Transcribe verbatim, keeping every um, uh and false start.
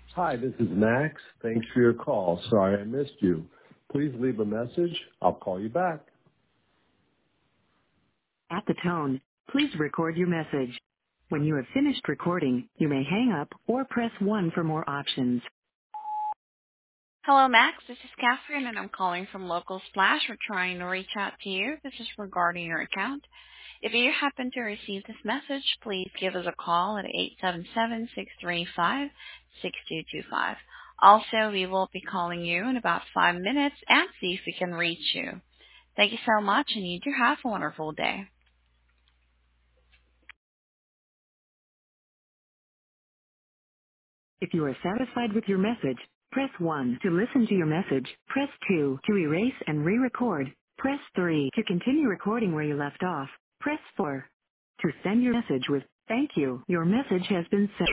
Hi, this is Max. Thanks for your call. Sorry I missed you. Please leave a message. I'll call you back. At the tone, please record your message. When you have finished recording, you may hang up or press one for more options. Hello, Max. This is Catherine, and I'm calling from Local Splash. We're trying to reach out to you. This is regarding your account. If you happen to receive this message, please give us a call at eight seven seven, six three five, six two two five. Also, we will be calling you in about five minutes and see if we can reach you. Thank you so much, and you do have a wonderful day. If you are satisfied with your message, press one. To listen to your message, press two. To erase and re-record, press three. To continue recording where you left off, press four. To send your message with, thank you, your message has been sent.